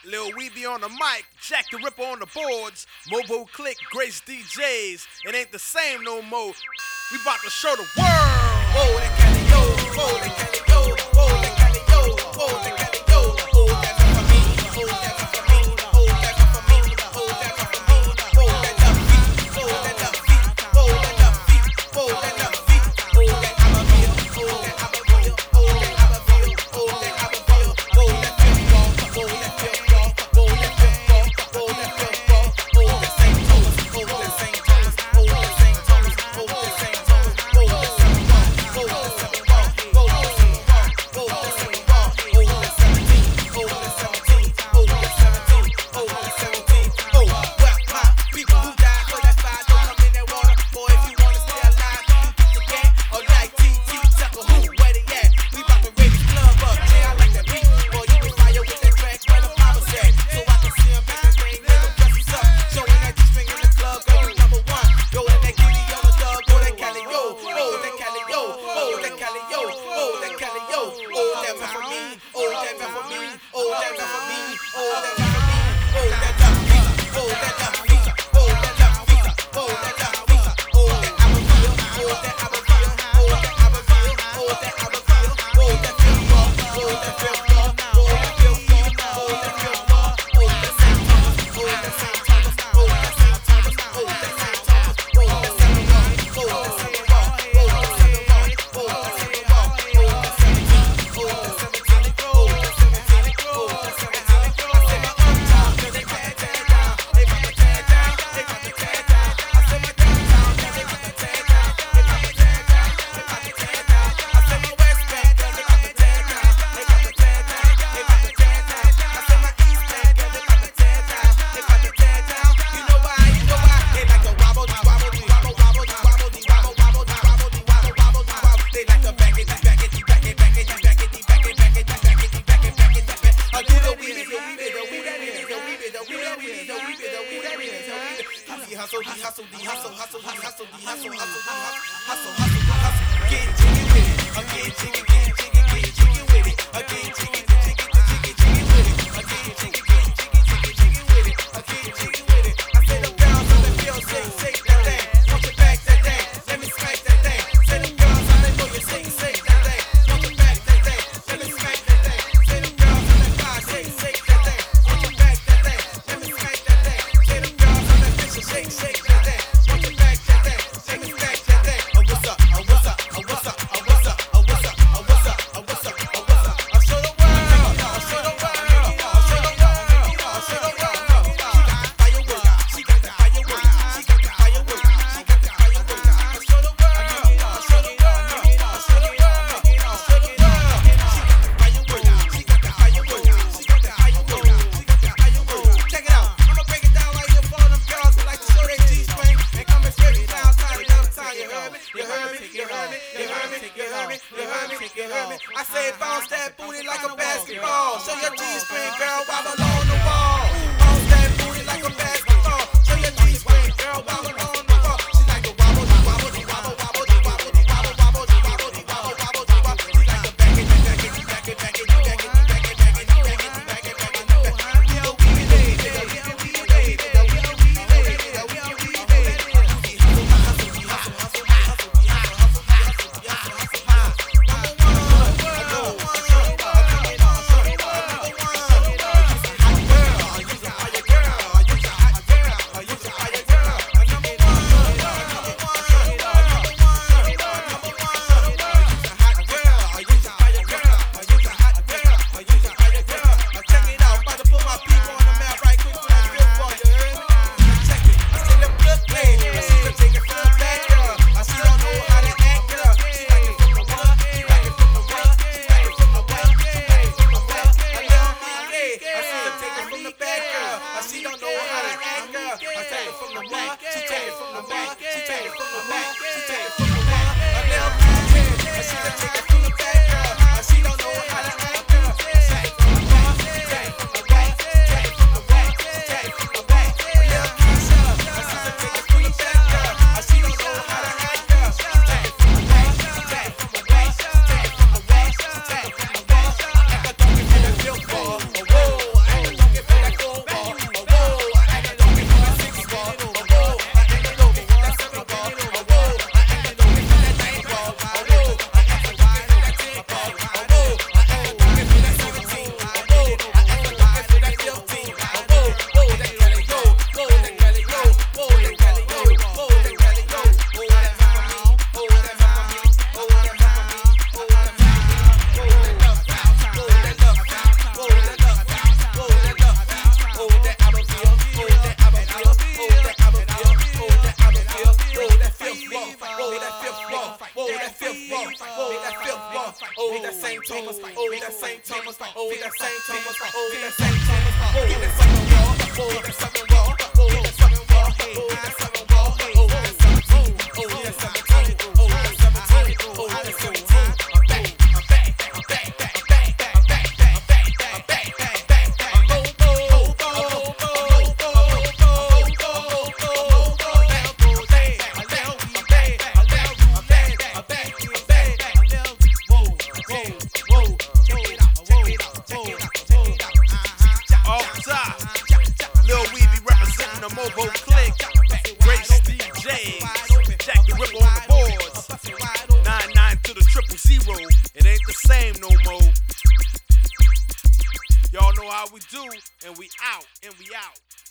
Lil Weezy on the mic, Jack the Ripper on the boards, Mobile Click, Grace DJs. It ain't the same no more. We about to show the world. Whoa, that Cali, yo. Whoa, that Cali, yo. Whoa, that Cali, yo. Whoa, that Cali, yo. Oh, that's not for me. Oh, that's not for me. Oh, that's not for me. Oh, that's not for me. Oh, that love beat. Oh, that love beat. Oh, that love beat. Oh, that love beat. Oh, that I'm a real. Oh, that I'm a real. Oh, that I'm a real. Oh, that I'm a real. Oh, that feel wrong. Oh, that feel wrong. Oh, that feel wrong. Oh, that feel wrong. Oh, that same tones. Oh, that same tones. Oh, that same tones. Oh, that same tones. Oh, that same wrong. Oh, that same wrong. Oh, that same wrong. Oh, that same wrong. Oh, that 17. Oh, that 17. Oh, that 17. Oh, that 17. Oh, well, my people who died for that fire don't come in that water. Boy, if you wanna stay alive, you get the cat. Or like TT, Tucker, who, where they at? We bout to raise this club up. Yeah, I like that beat. Boy, you can fire with that track where the mama said. So I can see him back that thing, let them dresses up. Showing that G-string in the club, girl, you number one. Yo, and that kitty on the dub, oh, that Cali, yo. Oh, that Cali, yo. Oh, that Cali, yo. Oh, that Cali, yo. Oh, that one for me. Oh, that one for me. Oh, that one for me. Oh, that one for me. Oh, that love beat. Oh, that love beat. Oh, that love beat. Oh, that love beat. Oh, that I'm a real. Oh, that I'm a real. Oh, that I'm a real. Oh, that I'm a real. Oh, that feel wrong. Oh, that feel wrong. Oh, that feel wrong. Oh, that feel wrong. Oh, that same Thomas. Oh, that same Thomas. Oh, that same Thomas. Oh, that same Thomas. Oh, that same wrong. Oh, that same wrong. Oh, that same wrong. Oh, that same wrong. Oh, that 17. Oh, that 17. Oh, that 17. Oh, that 17. I say my uptown, girl, they tear down. They about to tear down. They about to tear down. I say my downtown, girl, they about to tear down. They about to tear down. They about to tear down. I say my West Bank, girl, they about to tear down. They about to tear down. They about to tear down. I say my East Bank, girl, they about to tear down. They about to tear down. You know why? You know why? They like to wobble, wobble, wobble, wobble, wobble, wobble, wobble, wobble, wobble, wobble, wobble. They like to back it, back it, back it, back it, back it, back it, back it, back it, back it, back it, back it. I do the weed, the weed, the weed, the weed, the weed, the weed, the weed, the weed, the weed, the weed, the weed. He hustle, he hustle, he hustle, hustle, he hustle, he hustle, hustle, hustle, hustle, hustle. Get jiggy with it, I'm getting jiggy, get jiggy with it, I'm getting jiggy, jiggy with it, I'm getting jiggy, jiggy with it, I'm getting jiggy with it. I say them girls on the field, shake that thing, want to back that thing, let me smack that thing. Say them girls on the know you shake that thing, want to back that thing, let me smack that thing. Say them girls on that fire, shake that thing, want to back that thing, let me smack that thing. Say them girls on that fisher, shake that thing, want to back that thing, let me smack that thing. Oh what's up? Oh what's up? Oh what's up? Oh what's up? Oh what's up? Oh what's up? Oh what's up? Oh what's up? I'll show the world. I'll show the world. I'll show the world. I'll show the world. She got the firework. She got the firework. She got the firework. I'll show the world. I'll show the world. I'll show the world. I'll show the world. She got the firework. She got the firework. She got the firework. She got the firework. Check it out. I'ma break it down right here for all them girls who like to show their G-string and come and straight down time. You heard me? You heard me? You heard me? You heard me? You heard me? You heard me? You heard me? I say bounce that booty like a basketball. Show your G-string, girl, wobble on the wall. Bounce that booty like a basketball. Show your G-string, girl, wobble on the wall. She like to wobble, wobble, wobble, wobble, wobble, wobble, wobble, wobble, wobble, wobble, wobble. She like to back it, back it, back it, back it, back it, back it, back it, back it, back it, back it, back it. tone, oh, that same tone, oh, that same tone, oh, that same tone, oh, that southern raw, oh, that southern raw, oh, that southern raw, oh, that southern raw, oh, that 17, oh, that 17, oh, that 17, oh, that 17. The Mobo Click, Grace DJs, Jack the Ripper on the boards, 99 to the 000, it ain't the same no more. Y'all know how we do, and we out.